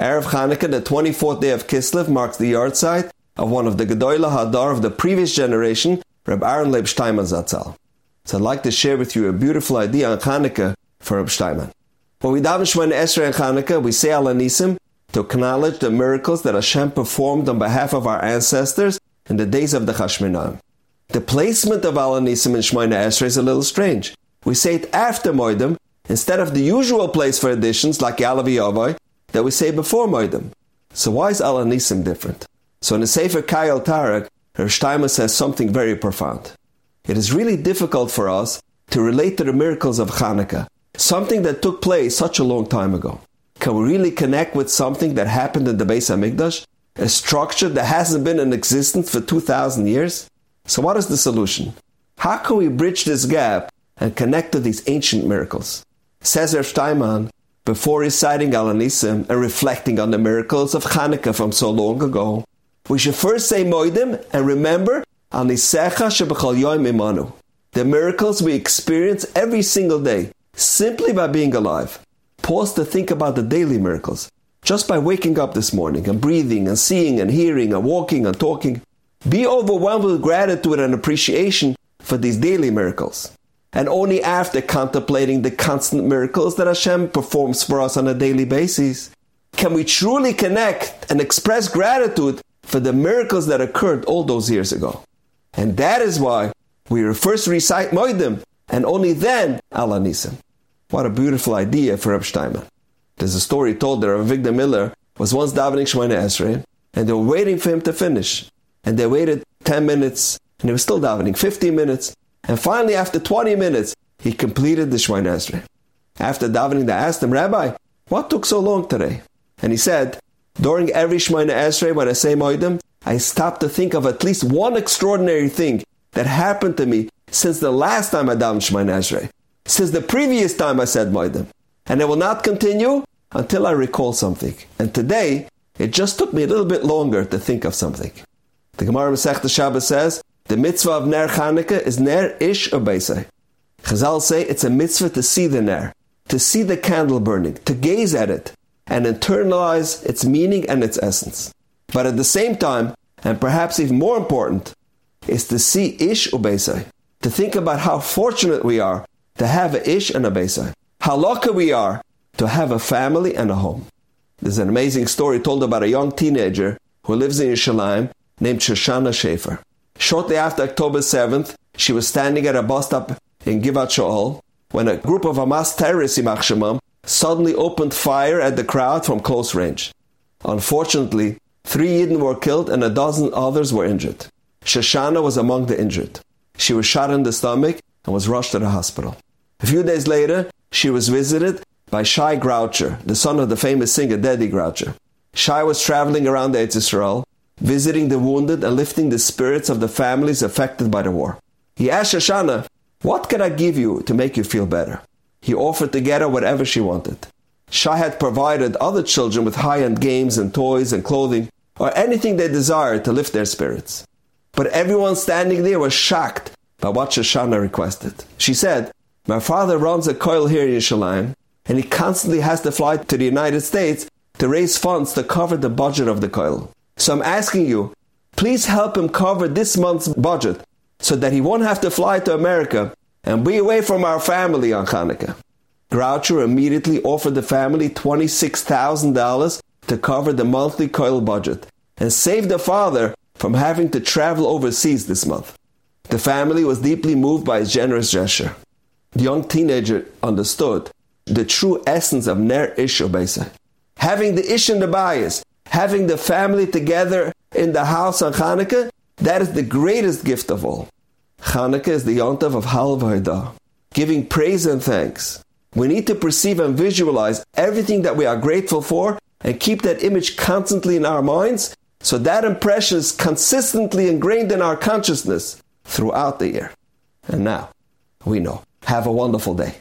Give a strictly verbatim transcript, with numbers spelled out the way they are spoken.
Erev Chanukah, the twenty-fourth day of Kislev, marks the yahrzeit of one of the Gedolah Hadar of the previous generation, Reb Aaron Leib Steinman Zatzal. So I'd like to share with you a beautiful idea on Chanukah for Reb Steinman. When we daven Shemona Esrei and Chanukah, we say Al Hanisim to acknowledge the miracles that Hashem performed on behalf of our ancestors in the days of the Chashmonaim. The placement of Al Hanisim in Shemona Esrei is a little strange. We say it after Moedim, instead of the usual place for additions like Yalav Yavai that we say before Moedim. So why is Al Hanisim different? So in the Sefer Kayal Tarek, Reb Steinman says something very profound. It is really difficult for us to relate to the miracles of Chanukah, something that took place such a long time ago. Can we really connect with something that happened in the Beis HaMikdash? A structure that hasn't been in existence for two thousand years? So what is the solution? How can we bridge this gap and connect to these ancient miracles? Says Reb Steinman, before reciting Al Hanisim and reflecting on the miracles of Chanukah from so long ago, we should first say Moedim and remember Al Nisecha Shebechol Yom Imanu, the miracles we experience every single day, simply by being alive. Pause to think about the daily miracles, just by waking up this morning and breathing and seeing and hearing and walking and talking. Be overwhelmed with gratitude and appreciation for these daily miracles. And only after contemplating the constant miracles that Hashem performs for us on a daily basis, can we truly connect and express gratitude for the miracles that occurred all those years ago. And that is why we first recite Moedim, and only then Al Hanisim. What a beautiful idea for Reb Steinman. There's a story told that Rav Avigdor Miller was once davening Shemona Esrei, and they were waiting for him to finish. And they waited ten minutes, and he was still davening, fifteen minutes. And finally, after twenty minutes, he completed the Shemona Esrei. After davening, they asked him, Rabbi, what took so long today? And he said, during every Shemona Esrei, when I say Moedim, I stop to think of at least one extraordinary thing that happened to me since the last time I davened Shemona Esrei, since the previous time I said Moedim. And it will not continue until I recall something. And today, it just took me a little bit longer to think of something. The Gemara Masechta Shabbos says, the mitzvah of Ner Chanukah is Ner Ish Ubeisai. Chazal say it's a mitzvah to see the Ner, to see the candle burning, to gaze at it, and internalize its meaning and its essence. But at the same time, and perhaps even more important, is to see Ish Ubeisai, to think about how fortunate we are to have a Ish and a Beisai, how lucky we are to have a family and a home. There's an amazing story told about a young teenager who lives in Yerushalayim named Shoshana Schaefer. Shortly after October seventh, she was standing at a bus stop in Givat Shaul when a group of Hamas terrorists, Yimach Shemam, suddenly opened fire at the crowd from close range. Unfortunately, three Yidden were killed and a dozen others were injured. Shoshana was among the injured. She was shot in the stomach and was rushed to the hospital. A few days later, she was visited by Shai Groucher, the son of the famous singer Dedi Groucher. Shai was traveling around Eretz Yisrael, visiting the wounded and lifting the spirits of the families affected by the war. He asked Shoshana, what can I give you to make you feel better? He offered to get her whatever she wanted. Shai had provided other children with high-end games and toys and clothing, or anything they desired to lift their spirits. But everyone standing there was shocked by what Shoshana requested. She said, my father runs a koil here in Yerushalayim, and he constantly has to fly to the United States to raise funds to cover the budget of the koil. So I'm asking you, please help him cover this month's budget so that he won't have to fly to America and be away from our family on Chanukah. Groucher immediately offered the family twenty-six thousand dollars to cover the monthly koil budget and save the father from having to travel overseas this month. The family was deeply moved by his generous gesture. The young teenager understood the true essence of Ner Ish Ubeisai. Having the Ish and the Bayis, having the family together in the house on Chanukah, that is the greatest gift of all. Chanukah is the Yontav of Hal V'Hodah, giving praise and thanks. We need to perceive and visualize everything that we are grateful for and keep that image constantly in our minds so that impression is consistently ingrained in our consciousness throughout the year. And now, we know. Have a wonderful day.